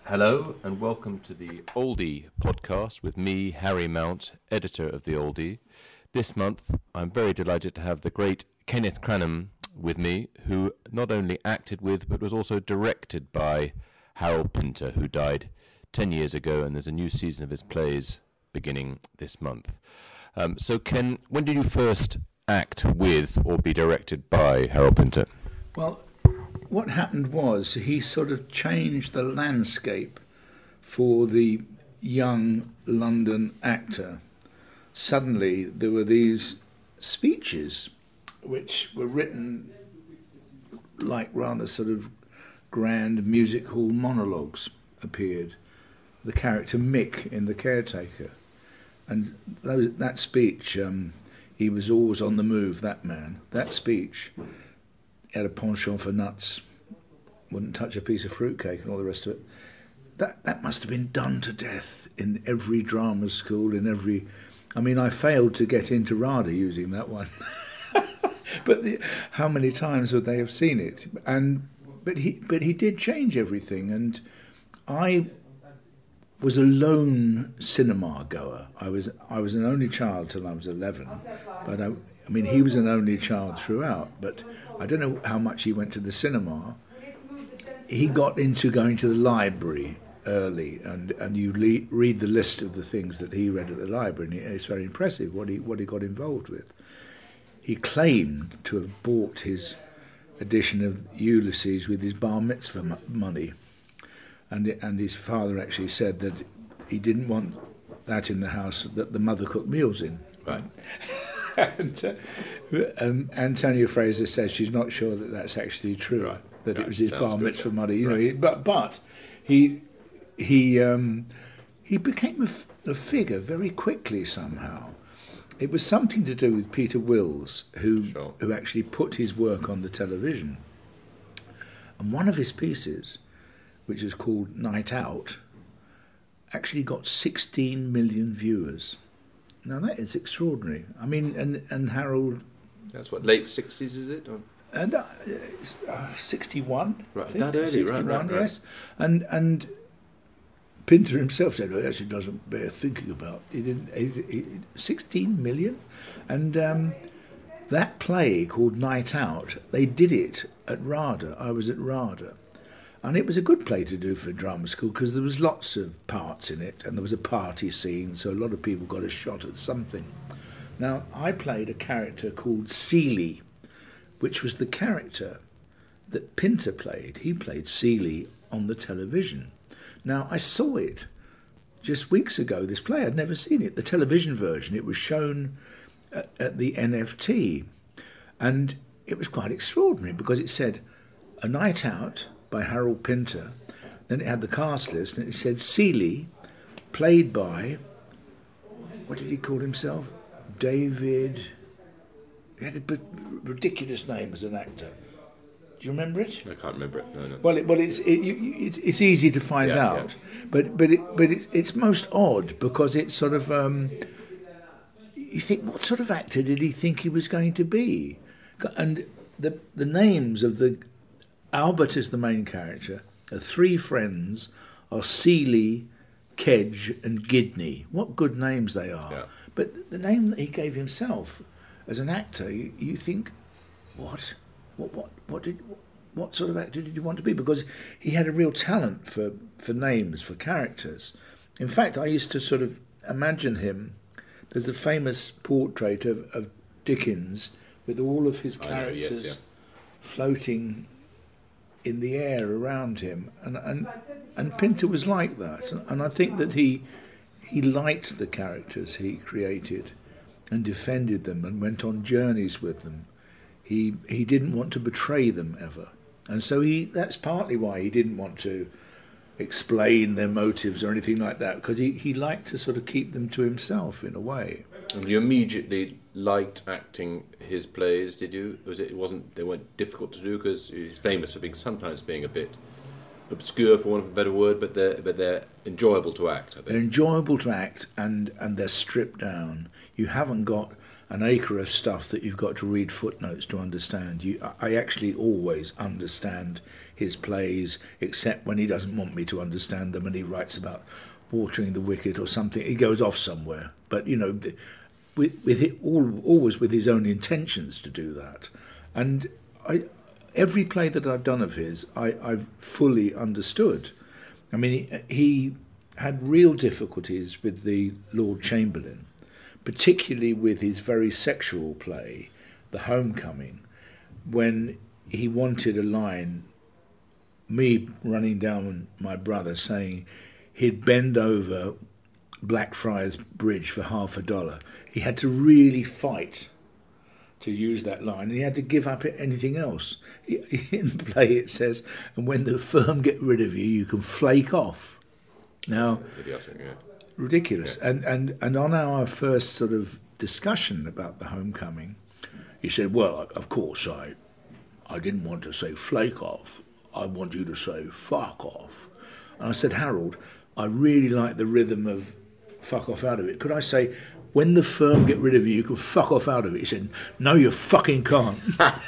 Hello and welcome to the Oldie podcast with me, Harry Mount, editor of the Oldie. This month, I'm very delighted to have the great Kenneth Cranham with me, who not only acted with but was also directed by Harold Pinter, who died 10 years ago, and there's a new season of his plays beginning this month. So Ken, when did you first act with or be directed by Harold Pinter? Well, what happened was he sort of changed the landscape for the young London actor. Suddenly there were these speeches which were written like rather sort of grand music hall monologues appeared. The character Mick in The Caretaker. And that speech, he was always on the move, that man. That speech, he had a penchant for nuts, wouldn't touch a piece of fruitcake and all the rest of it. That must have been done to death in every drama school, I failed to get into RADA using that one. But how many times would they have seen it? But he did change everything, and I was a lone cinema goer. I was an only child till I was 11, but he was an only child throughout. But I don't know how much he went to the cinema. He got into going to the library early, and you read the list of the things that he read at the library, and it's very impressive what he got involved with. He claimed to have bought his edition of Ulysses with his bar mitzvah money. And his father actually said that he didn't want that in the house that the mother cooked meals in. Right. And Antonia Fraser says she's not sure that that's actually true. Right. That Right. it was his Sounds bar good. mitzvah money. Right. But he became a figure very quickly somehow. It was something to do with Peter Wills, who actually put his work on the television. And one of his pieces, which is called Night Out, actually got 16 million viewers. Now that is extraordinary. And Harold... That's what, late 60s, is it? Or? And 61, Right, I think. that early, right, 61, right. yes. And Pinter himself said, "Oh, actually doesn't bear thinking about." He didn't. 16 million, and that play called Night Out. They did it at RADA. I was at RADA, and it was a good play to do for drama school because there was lots of parts in it, and there was a party scene, so a lot of people got a shot at something. Now I played a character called Seeley, which was the character that Pinter played. He played Seeley on the television. Now, I saw it just weeks ago, this play. I'd never seen it, the television version. It was shown at the NFT. And it was quite extraordinary because it said, A Night Out by Harold Pinter. Then it had the cast list, and it said Seeley, played by, what did he call himself? David... He had a ridiculous name as an actor. Do you remember it? I can't remember it. No. Well, it's easy to find out, yeah. but it's most odd because it's sort of you think, what sort of actor did he think he was going to be? And the names of Albert is the main character. The three friends are Seeley, Kedge, and Gidney. What good names they are! Yeah. But the name that he gave himself as an actor, you think, what sort of actor did you want to be? Because he had a real talent for names, for characters. In fact, I used to sort of imagine him. There's a famous portrait of Dickens with all of his characters floating in the air around him, and Pinter was like that. And I think that he liked the characters he created and defended them and went on journeys with them. He didn't want to betray them ever. And so that's partly why he didn't want to explain their motives or anything like that, because he liked to sort of keep them to himself in a way. And you immediately liked acting his plays, did you? They weren't difficult to do because he's famous for sometimes being a bit obscure, for want of a better word, but they're enjoyable to act, I think. They're enjoyable to act, and they're stripped down. You haven't got an acre of stuff that you've got to read footnotes to understand. I actually always understand his plays, except when he doesn't want me to understand them and he writes about watering the wicket or something. He goes off somewhere. But, you know, with it, always with his own intentions to do that. And every play that I've done of his, I've fully understood. I mean, he had real difficulties with the Lord Chamberlain, particularly with his very sexual play, The Homecoming, when he wanted a line, me running down my brother saying he'd bend over Blackfriars Bridge for $50. He had to really fight to use that line, and he had to give up anything else. In the play it says, and when the firm get rid of you, you can flake off. Now, idiotic, yeah. Ridiculous. Yeah. And on our first sort of discussion about The Homecoming, he said, well, of course, I didn't want to say flake off. I want you to say fuck off. And I said, Harold, I really like the rhythm of fuck off out of it. Could I say, when the firm get rid of you, you can fuck off out of it? He said, no, you fucking can't.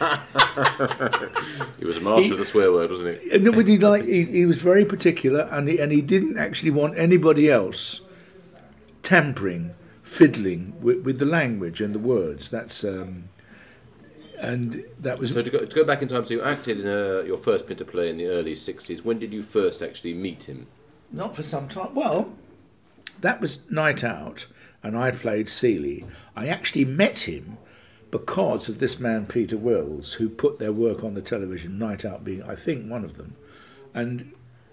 He was a master of the swear word, wasn't he? No, but he was very particular, and he didn't actually want anybody else tampering, fiddling with the language and the words. That's and that was. So to go back in time, so you acted in your first Pinter play in the early '60s. When did you first actually meet him? Not for some time. Well, that was Night Out, and I played Seeley. I actually met him because of this man Peter Wills, who put their work on the television, Night Out being, I think, one of them. And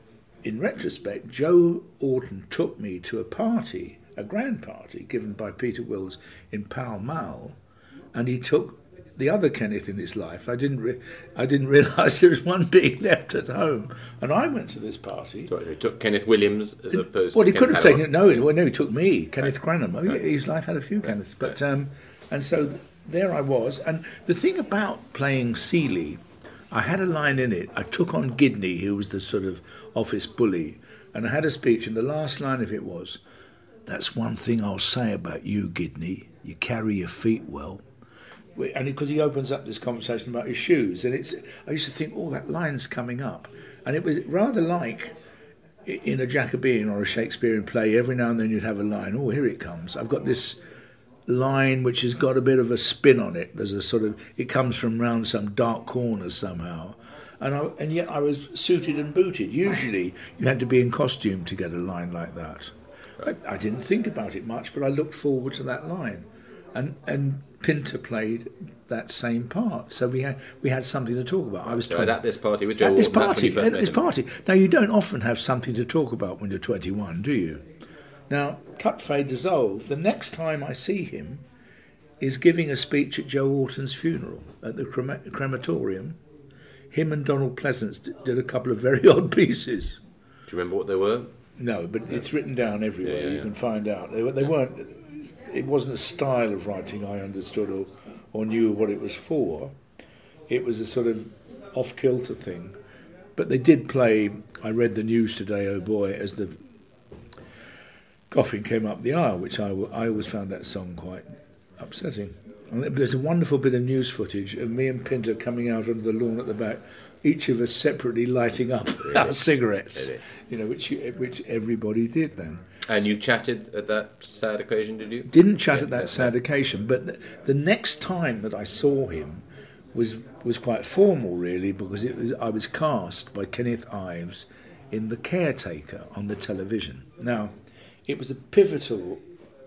in retrospect, Joe Orton took me to a party, a grand party, given by Peter Wills in Pall Mall, and he took the other Kenneth in his life. I didn't realise there was one being left at home, and I went to this party. So he took Kenneth Williams as opposed Well, to he could Ken have Harrow. taken no, he took me, Kenneth Cranham. Oh, yeah, his life had a few Kenneths, but and so there I was. And the thing about playing Seeley, I had a line in it. I took on Gidney, who was the sort of office bully, and I had a speech, and the last line of it was, "That's one thing I'll say about you, Gidney. You carry your feet well." And because he opens up this conversation about his shoes, and I used to think, oh, that line's coming up, and it was rather like in a Jacobean or a Shakespearean play. Every now and then you'd have a line. Oh, here it comes. I've got this line which has got a bit of a spin on it. There's a sort of, it comes from round some dark corners somehow, and yet I was suited and booted. Usually you had to be in costume to get a line like that. I didn't think about it much, but I looked forward to that line, and Pinter played that same part, so we had something to talk about. I was 20. At this party with Joe At this Orton, that's when you party, first at met this him. party. Now, you don't often have something to talk about when you're 21, do you? Now, cut, fade, dissolve. The next time I see him is giving a speech at Joe Orton's funeral at the crematorium. Him and Donald Pleasance did a couple of very odd pieces. Do you remember what they were? No, but it's written down everywhere. Yeah. You can find out. They weren't. It wasn't a style of writing I understood or knew what it was for. It was a sort of off-kilter thing. But they did play, I read the news today, oh boy, as the coffin came up the aisle, which I always found that song quite upsetting. And there's a wonderful bit of news footage of me and Pinter coming out onto the lawn at the back, each of us separately lighting up our cigarettes, you know, which everybody did then. And you chatted at that sad occasion, did you? Didn't chat at that sad occasion, but the next time that I saw him was quite formal, really, because I was cast by Kenneth Ives in The Caretaker on the television. Now, it was a pivotal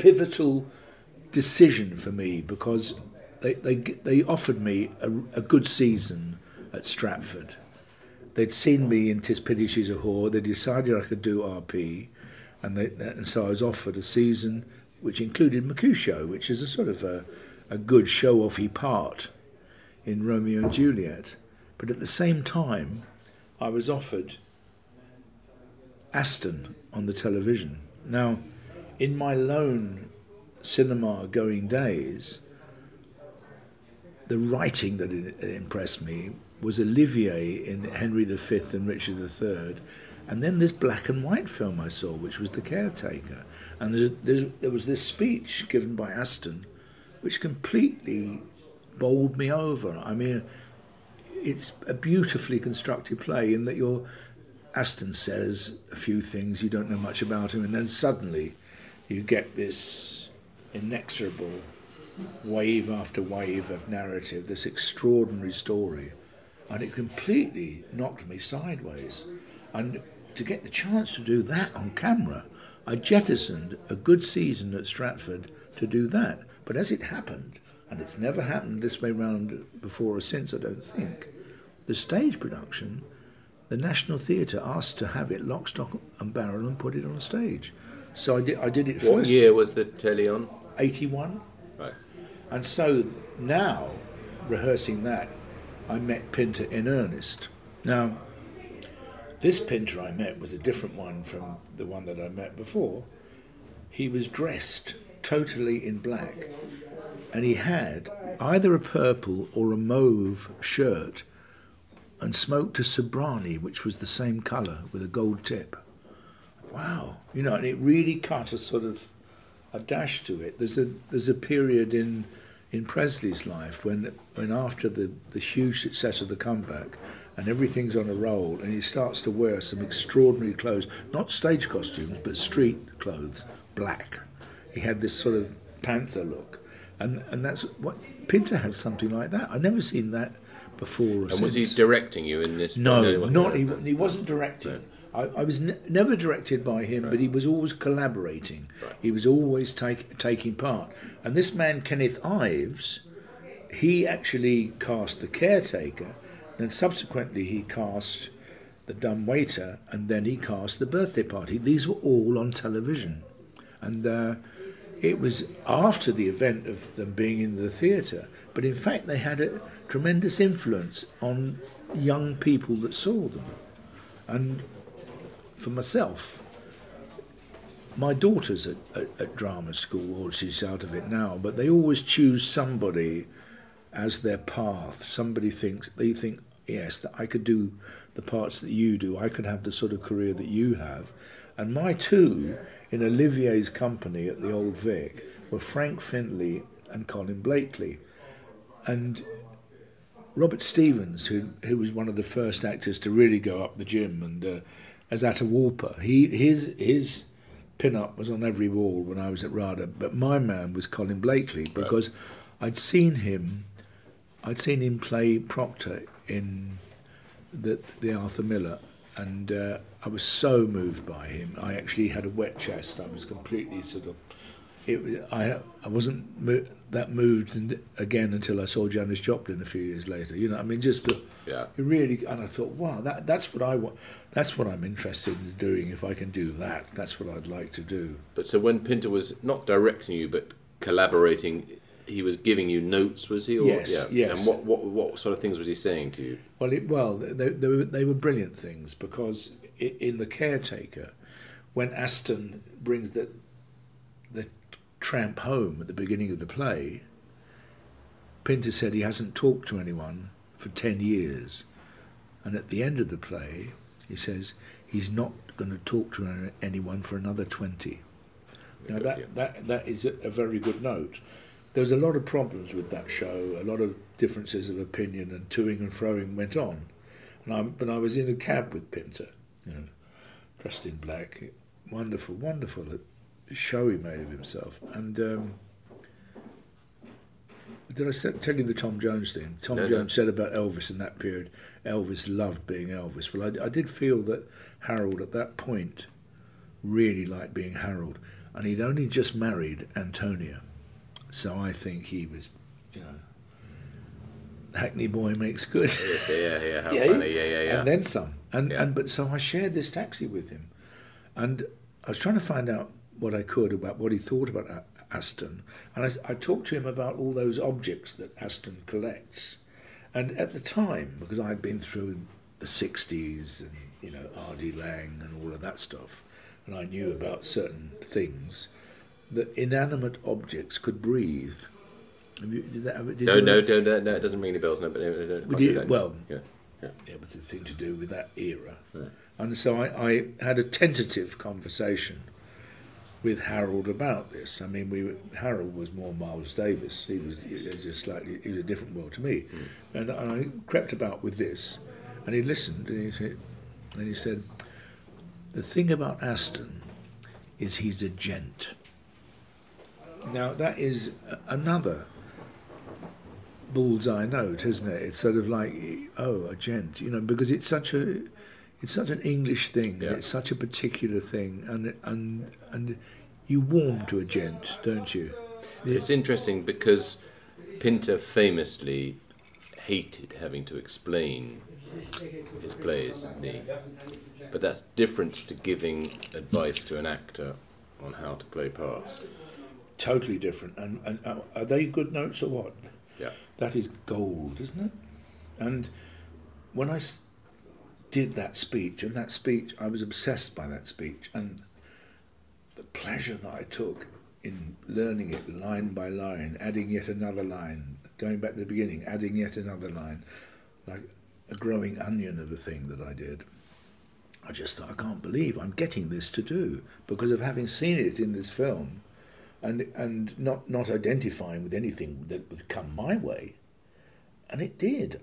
decision for me, because they offered me a good season at Stratford. They'd seen me in 'Tis Pity She's a Whore. They decided I could do RP. And so I was offered a season which included Mercutio, which is a sort of a good show-offy part in Romeo and Juliet. But at the same time, I was offered Aston on the television. Now, in my lone cinema-going days, the writing that impressed me was Olivier in Henry V and Richard III, and then this black and white film I saw, which was The Caretaker. And there was this speech given by Aston which completely bowled me over. I mean, it's a beautifully constructed play in that Aston says a few things, you don't know much about him, and then suddenly you get this inexorable wave after wave of narrative, this extraordinary story, and it completely knocked me sideways. And to get the chance to do that on camera, I jettisoned a good season at Stratford to do that. But as it happened, and it's never happened this way round before or since, I don't think, the stage production, the National Theatre asked to have it lock, stock and barrel and put it on stage. So I did it first. What year was the telly on? 81. Right. And so now, rehearsing that, I met Pinter in earnest. Now, this Pinter I met was a different one from the one that I met before. He was dressed totally in black, and he had either a purple or a mauve shirt and smoked a Sobrani, which was the same colour with a gold tip. Wow. You know, and it really cut a sort of a dash to it. There's a period in Presley's life when after the huge success of the comeback and everything's on a roll and he starts to wear some extraordinary clothes, not stage costumes, but street clothes, black. He had this sort of panther look. And that's what Pinter had, something like that. I'd never seen that before or and since. was he directing you in this? No, he wasn't directing. No. I was never directed by him, right. But he was always collaborating. Right. He was always taking part. And this man, Kenneth Ives, he actually cast the caretaker, and subsequently he cast the dumb waiter, and then he cast the birthday party. These were all on television. And it was after the event of them being in the theatre, but in fact they had a tremendous influence on young people that saw them. And for myself, my daughter's at drama school, or she's out of it now, but they always choose somebody as their path. Somebody they think, yes, that I could do the parts that you do, I could have the sort of career that you have. And my two, in Olivier's company at the Old Vic, were Frank Findlay and Colin Blakely. And Robert Stevens, who was one of the first actors to really go up the gym, and as Atahualpa, his pin-up was on every wall when I was at RADA, but my man was Colin Blakely, because I'd seen him play Proctor in the Arthur Miller, and I was so moved by him. I actually had a wet chest. I was completely I wasn't that moved again until I saw Janis Joplin a few years later. You know, I mean, it really. And I thought, wow, that's what I want. That's what I'm interested in doing. If I can do that, that's what I'd like to do. But so when Pinter was not directing you, but collaborating, he was giving you notes, was he? Or, yes. And what sort of things was he saying to you? Well, they were brilliant things, because in The Caretaker, when Aston brings the tramp home at the beginning of the play, Pinter said he hasn't talked to anyone for 10 years. And at the end of the play, he says he's not going to talk to anyone for another 20. Now, that is a very good note. There's a lot of problems with that show, a lot of differences of opinion, and toing and froing went on. But I was in a cab with Pinter, dressed in black, wonderful show he made of himself. And did I tell you the Tom Jones thing? Tom Jones said about Elvis in that period, Elvis loved being Elvis. Well, I did feel that Harold at that point really liked being Harold, and he'd only just married Antonia. So I think he was, Hackney boy makes good. Yeah, how funny, yeah. And then some. But so I shared this taxi with him, and I was trying to find out what I could about what he thought about Aston, and I talked to him about all those objects that Aston collects. And at the time, because I'd been through the 60s and R.D. Lang and all of that stuff, and I knew about certain things, that inanimate objects could breathe. No, it doesn't ring any bells. No, but it was a thing to do with that era. Right. And so I had a tentative conversation with Harold about this. I mean, Harold was more Miles Davis. He was a different world to me, and I crept about with this, and he listened, and he said, the thing about Aston is he's a gent. Now that is another bullseye note, isn't it? It's sort of like, oh, a gent, because it's such an English thing, and it's such a particular thing, and you warm to a gent, don't you? It's interesting because Pinter famously hated having to explain his plays, didn't he? But that's different to giving advice to an actor on how to play parts. Totally different. And are they good notes or what? Yeah. That is gold, isn't it? And when I did that speech, I was obsessed by that speech, and the pleasure that I took in learning it line by line, adding yet another line, going back to the beginning, adding yet another line, like a growing onion of a thing that I did. I just thought, I can't believe I'm getting this to do, because of having seen it in this film and not identifying with anything that would come my way. And it did.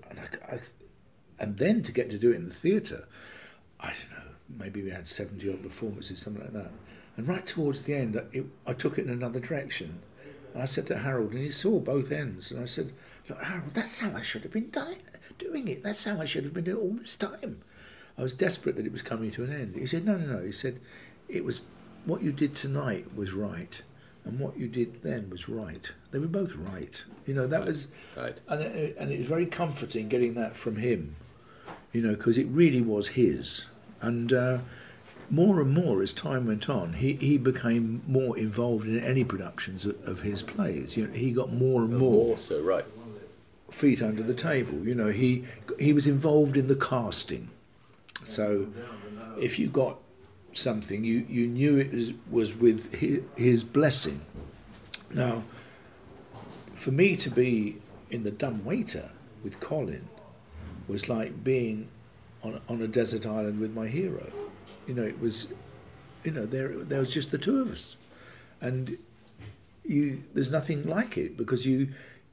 And then to get to do it in the theatre, I don't know, maybe we had 70 odd performances, something like that. And right towards the end, I took it in another direction. And I said to Harold, and he saw both ends, and I said, look, Harold, that's how I should have been doing it. That's how I should have been doing it all this time. I was desperate that it was coming to an end. He said, no. He said, it was, what you did tonight was right, and what you did then was right. They were both right. That was... Right. And it was very comforting getting that from him, because it really was his. And more and more as time went on, he became more involved in any productions of his plays. He got more and more so right. feet under the table. He was involved in the casting. So if you got something, you knew it was with his blessing. Now, for me to be in The Dumb Waiter with Colin was like being on a desert island with my hero. It was, there was just the two of us, and there's nothing like it, because you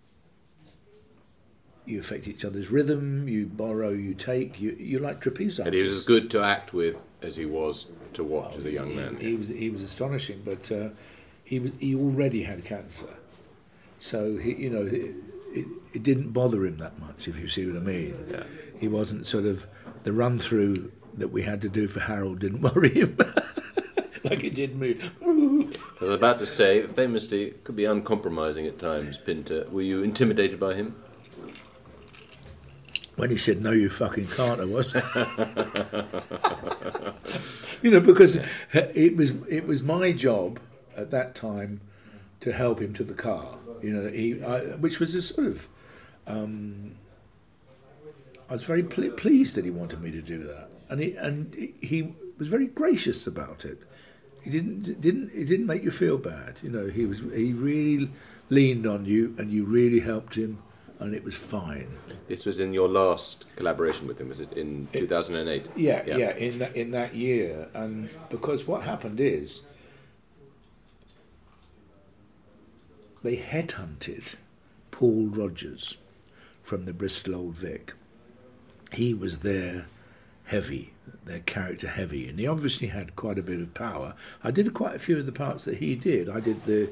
affect each other's rhythm, you borrow, you take, you're like trapeze artists. And he was as good to act with as he was to watch as a young man. He was astonishing, but he already had cancer, so it didn't bother him that much, if you see what I mean. Yeah. He wasn't sort of, the run through that we had to do for Harold didn't worry him like it did me. I was about to say, famously, it could be uncompromising at times, Pinter. Were you intimidated by him? When he said, no, you fucking can't, I was. Because it was my job at that time to help him to the car, which was a sort of... I was very pleased that he wanted me to do that, and he was very gracious about it. He didn't make you feel bad. He really leaned on you, and you really helped him, and it was fine. This was in your last collaboration with him, was it in 2008? Yeah, in that year, and because what happened is they headhunted Paul Rogers from the Bristol Old Vic. He was their character heavy, and he obviously had quite a bit of power. I did quite a few of the parts that he did. I did the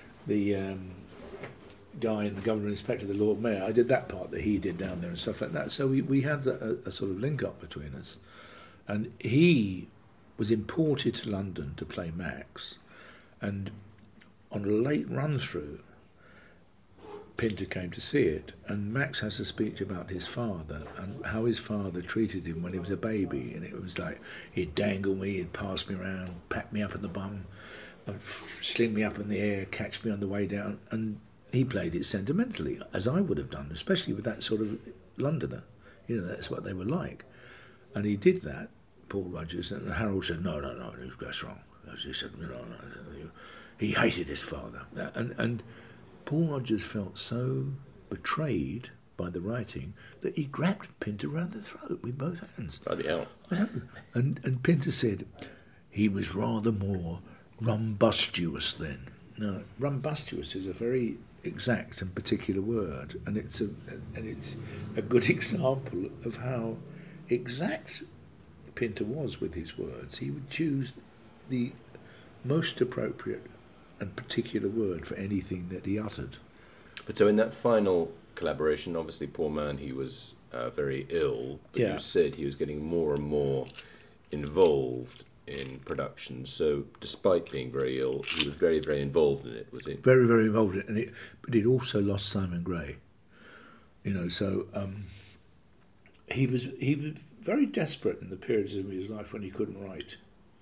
guy in the Government Inspector, the Lord Mayor. I did that part that he did down there and stuff like that. So we had a sort of link up between us, and he was imported to London to play Max, and on a late run through, Pinter came to see it, and Max has a speech about his father and how his father treated him when he was a baby, and it was like he'd dangle me, he'd pass me around, pat me up in the bum, sling me up in the air, catch me on the way down, and he played it sentimentally, as I would have done, especially with that sort of Londoner. That's what they were like. And he did that, Paul Rogers, and Harold said, no, that's wrong. He said, no. He hated his father. And Paul Rogers felt so betrayed by the writing that he grabbed Pinter round the throat with both hands. Bloody hell. I know. And Pinter said he was rather more rumbustious then. No, rumbustious is a very exact and particular word, and it's a good example of how exact Pinter was with his words. He would choose the most appropriate and particular word for anything that he uttered. But so in that final collaboration, obviously, poor man, he was very ill, but you said he was getting more and more involved in production. So despite being very ill, he was very, very involved in it, was he? Very, very involved in it. But he'd also lost Simon Gray. So he was very desperate in the periods of his life when he couldn't write.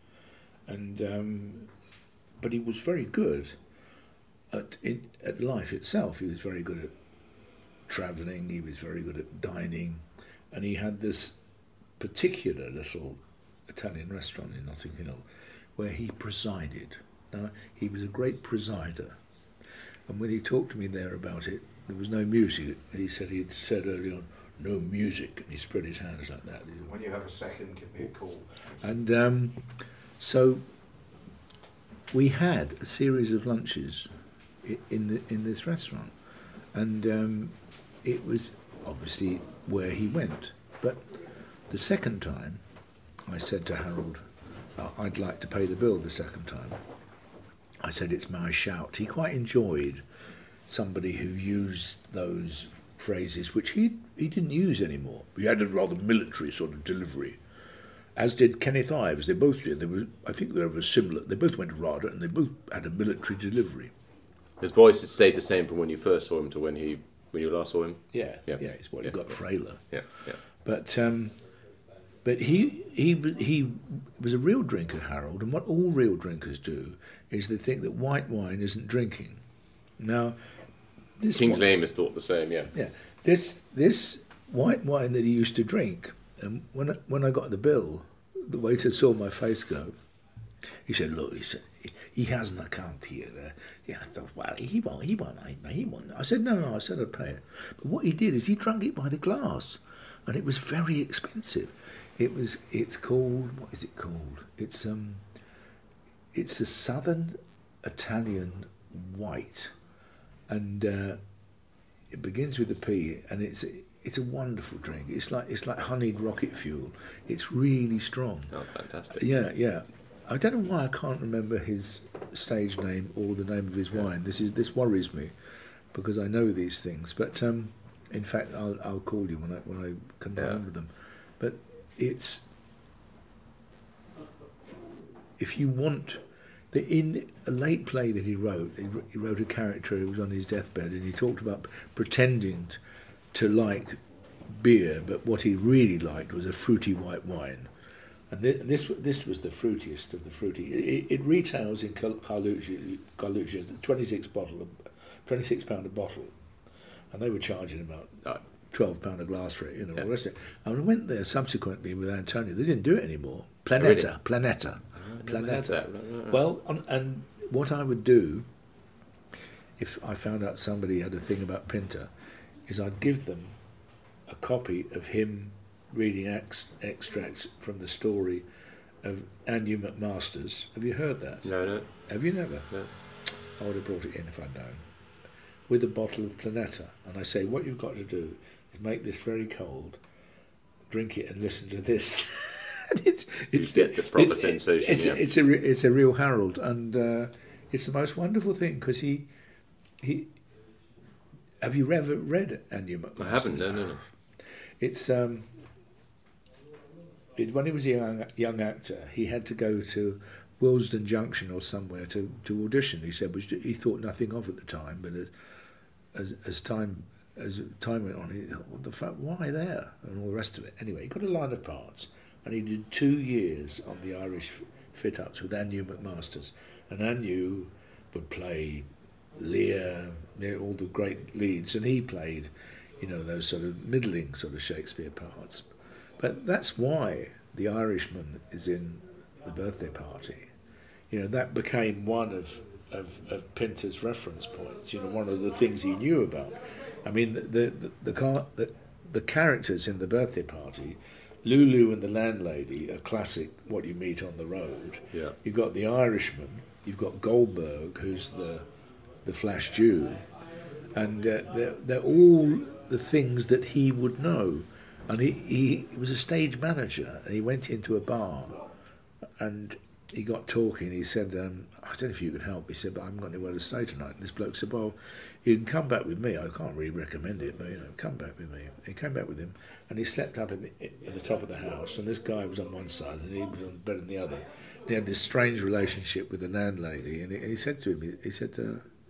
And but he was very good at life itself. He was very good at travelling, he was very good at dining, and he had this particular little Italian restaurant in Notting Hill where he presided. Now, he was a great presider, and when he talked to me there about it, there was no music, and he'd said early on, no music, and he spread his hands like that. When you have a second, give me a call. And so we had a series of lunches in this restaurant, and it was obviously where he went. But the second time, I said to Harold, I'd like to pay the bill the second time. I said, it's my shout. He quite enjoyed somebody who used those phrases, which he didn't use anymore. He had a rather military sort of delivery, as did Kenneth Ives. They both did. I think they were similar. They both went RADA, and they both had a military delivery. His voice had stayed the same from when you first saw him to when you last saw him? Yeah. He got frailer. Yeah. But he was a real drinker, Harold, and what all real drinkers do is they think that white wine isn't drinking. Now, Kingsley Amis thought the same, yeah. Yeah. This white wine that he used to drink, and when I got the bill, the waiter saw my face go. He said, look, he has an account here. I thought, well, he won't. I said, no, I said I'd pay it. But what he did is he drank it by the glass, and it was very expensive. It's called, what is it called? It's a Southern Italian white, and it begins with a P, and it's a wonderful drink. It's like honeyed rocket fuel. It's really strong. Oh, fantastic. Yeah. I don't know why I can't remember his stage name or the name of his wine. This worries me, because I know these things. But in fact, I'll call you when I can remember them. But it's, if you want, in a late play that he wrote a character who was on his deathbed, and he talked about pretending to like beer, but what he really liked was a fruity white wine. And this was the fruitiest of the fruity. It retails in Carlucci as a £26 a bottle, and they were charging about £12 a glass for it, all the rest of it. And I went there subsequently with Antonio. They didn't do it anymore. Planeta. Right. Well, and what I would do, if I found out somebody had a thing about Pinter, is I'd give them a copy of him reading extracts from the story of Anu McMasters. Have you heard that? No. Have you never? No. I would have brought it in if I'd known. With a bottle of Planeta. And I say, what you've got to do is make this very cold, drink it and listen to this. And it's the proper sensation. It's a real Harold, and it's the most wonderful thing, because he have you ever read Anu McMasters? I haven't. No. It's when he was a young actor, he had to go to Willesden Junction or somewhere to audition. He said, which he thought nothing of at the time, but as time went on, he thought, what the fuck, why there, and all the rest of it. Anyway, he got a line of parts, and he did 2 years on the Irish fit-ups with Anu McMasters, and Anu would play Lear, all the great leads, and he played, those sort of middling sort of Shakespeare parts. But that's why The Irishman is in The Birthday Party. That became one of Pinter's reference points. One of the things he knew about. I mean, the characters in The Birthday Party Lulu and the Landlady, a classic, what you meet on the road. Yeah. You've got The Irishman, you've got Goldberg, who's the Flash Jew, and they're all the things that he would know. And he was a stage manager, and he went into a bar, and he got talking. He said, I don't know if you can help. He said, but I haven't got anywhere to stay tonight. And this bloke said, well, you can come back with me. I can't really recommend it, but, come back with me. He came back with him, and he slept up at the top of the house, and this guy was on one side, and he was on bed on the other. And he had this strange relationship with the landlady, and he said to him, he said,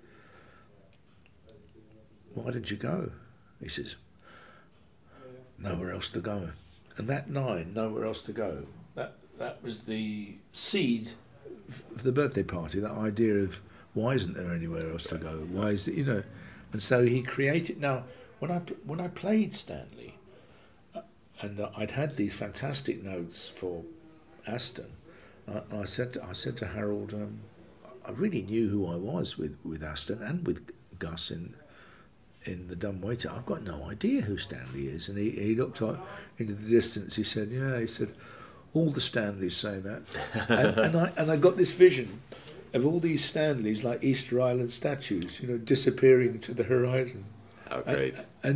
why didn't you go? He says, nowhere else to go. And that night, nowhere else to go, that was the seed of the birthday party, that idea of why isn't there anywhere else to go? Why is it, And so he created. Now, when I played Stanley, and I'd had these fantastic notes for Aston, I said to Harold, I really knew who I was with Aston and with Gus in the Dumbwaiter. I've got no idea who Stanley is. And he looked out into the distance. He said, yeah. He said, all the Stanleys say that. and I got this vision of all these Stanleys like Easter Island statues, disappearing into the horizon. How great!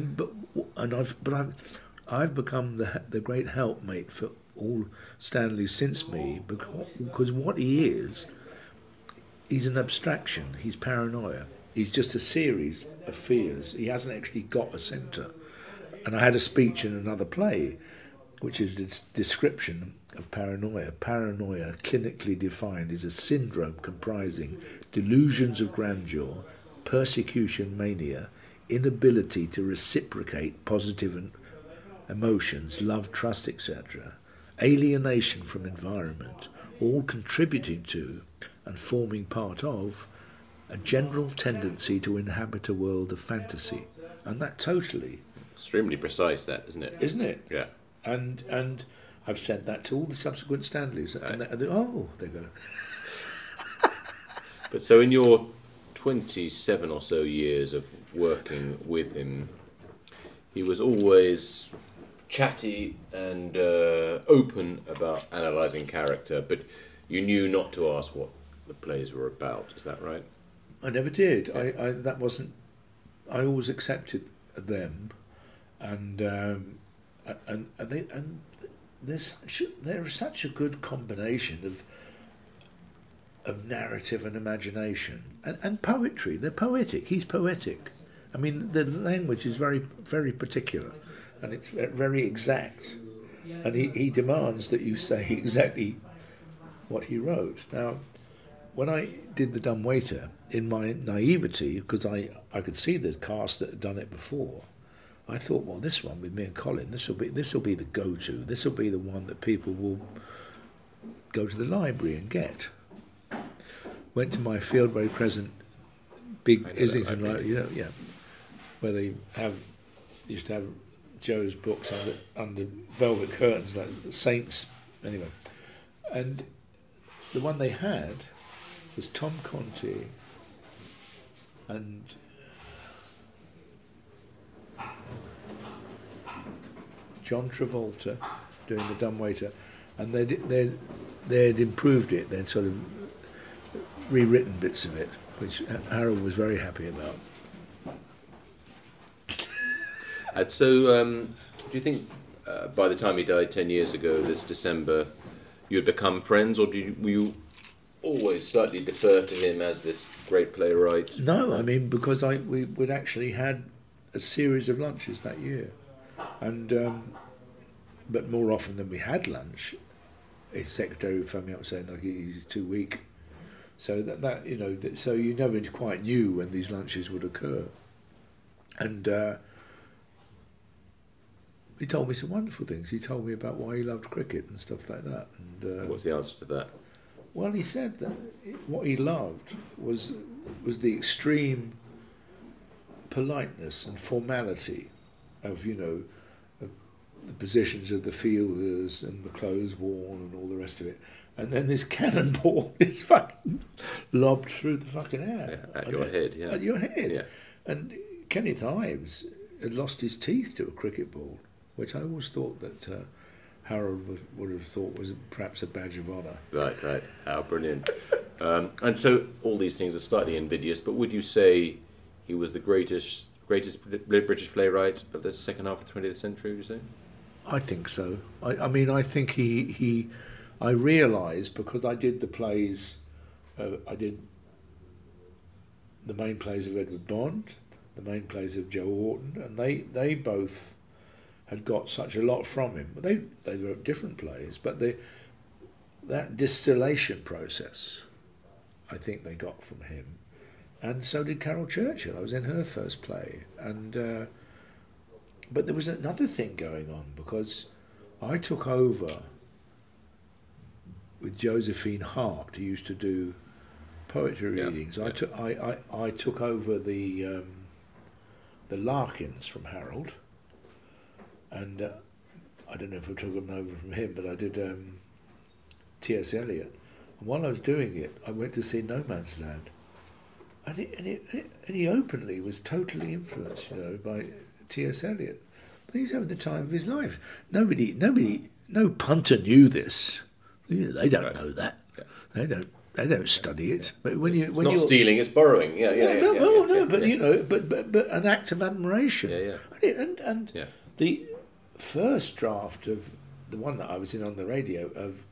I've become the great helpmate for all Stanleys since me, because what he is, he's an abstraction. He's paranoia. He's just a series of fears. He hasn't actually got a centre. And I had a speech in another play, which is this description of paranoia. Paranoia, clinically defined, is a syndrome comprising delusions of grandeur, persecution mania, inability to reciprocate positive emotions, love, trust, etc., alienation from environment, all contributing to and forming part of a general tendency to inhabit a world of fantasy. And that totally... Extremely precise, that, isn't it? Isn't it? Yeah. And I've said that to all the subsequent Stanleys. And they go... But so in your 27 or so years of working with him, he was always chatty and open about analysing character, but you knew not to ask what the plays were about. Is that right? I never did. Yeah. That wasn't. I always accepted them, and they're such a good combination of narrative and imagination and poetry. They're poetic. He's poetic. I mean, the language is very, very particular, and it's very exact. And he demands that you say exactly what he wrote. Now, when I did The Dumbwaiter, in my naivety, because I could see the cast that had done it before, I thought, well, this one with me and Colin, this will be the go-to. This will be the one that people will go to the library and get. Went to my Fieldbury Crescent, big Islington library, where they used to have Joe's books under velvet curtains, like the Saints, anyway. And the one they had was Tom Conti and John Travolta doing The Dumbwaiter, and they'd improved it. They'd sort of rewritten bits of it, which Harold was very happy about. And so, do you think by the time he died 10 years ago, this December, you had become friends, or were you always slightly defer to him as this great playwright? No, I mean, because we'd actually had a series of lunches that year, and but more often than we had lunch, his secretary would phone me up saying like he's too weak. So so you never quite knew when these lunches would occur, and he told me some wonderful things. He told me about why he loved cricket and stuff like that. And what's the answer to that? Well, he said that what he loved was the extreme politeness and formality of of the positions of the fielders and the clothes worn and all the rest of it. And then this cannonball is fucking lobbed through the fucking air. Yeah, at your head, yeah. At your head. Yeah. And Kenneth Ives had lost his teeth to a cricket ball, which I always thought that Harold would have thought was perhaps a badge of honour. Right. How brilliant. And so all these things are slightly invidious, but would you say he was the greatest British playwright of the second half of the 20th century, would you say? I think so. I mean, I think I realised, because I did the plays, I did the main plays of Edward Bond, the main plays of Joe Orton, and they both had got such a lot from him. They wrote different plays, but that distillation process, I think they got from him. And so did Carol Churchill. I was in her first play. And but there was another thing going on, because I took over with Josephine Hart, who used to do poetry readings. I took over the Larkins from Harold, and I don't know if I took them over from him, but I did T.S. Eliot. And while I was doing it, I went to see No Man's Land, and he openly was totally influenced, by T.S. Eliot. But he was having the time of his life. No punter knew this. They don't know that. Yeah. They don't study it. But when you're not stealing, it's borrowing. But an act of admiration. And the first draft of the one that I was in on the radio of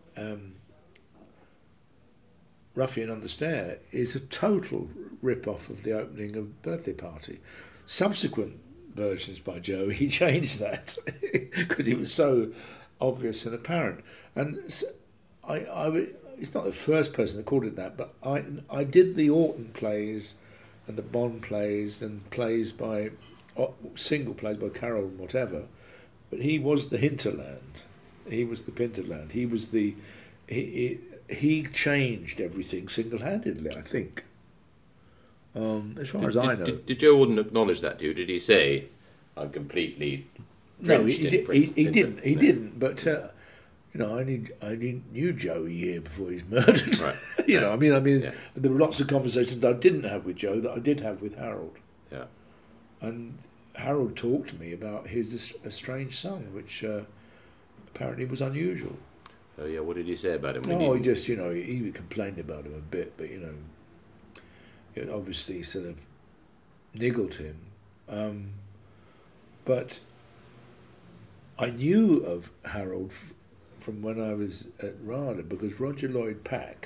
Ruffian on the Stair is a total rip-off of the opening of Birthday Party. Subsequent versions by Joe, he changed that because it was so obvious and apparent. And it's not the first person that called it that, but I did the Orton plays and the Bond plays and single plays by Carol and whatever, but he was the hinterland. He was the Pinterland. He was he changed everything single-handedly, I think. As far as I know. Did Joe Orton acknowledge that to you? Did he say, I'm completely... No, he didn't. He didn't. But I knew Joe a year before he was murdered. Right. I mean, there were lots of conversations I didn't have with Joe that I did have with Harold. Yeah. And Harold talked to me about his estranged son, which apparently was unusual. Oh yeah, what did he say about him? He just he complained about him a bit, but it obviously sort of niggled him. But I knew of Harold from when I was at RADA, because Roger Lloyd Pack,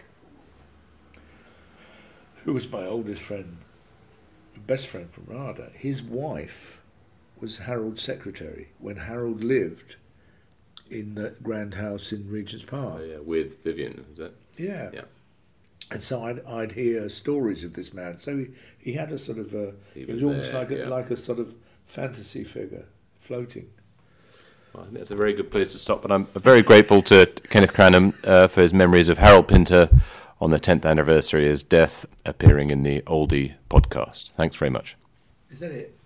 who was my oldest friend, best friend from RADA, his wife was Harold's secretary when Harold lived in the grand house in Regent's Park. Oh, yeah, with Vivian, is that? Yeah. And so I'd hear stories of this man. So he had a sort of it was almost like a sort of fantasy figure floating. Well, I think that's a very good place to stop. And I'm very grateful to Kenneth Cranham for his memories of Harold Pinter on the 10th anniversary of his death, appearing in the Oldie podcast. Thanks very much. Is that it?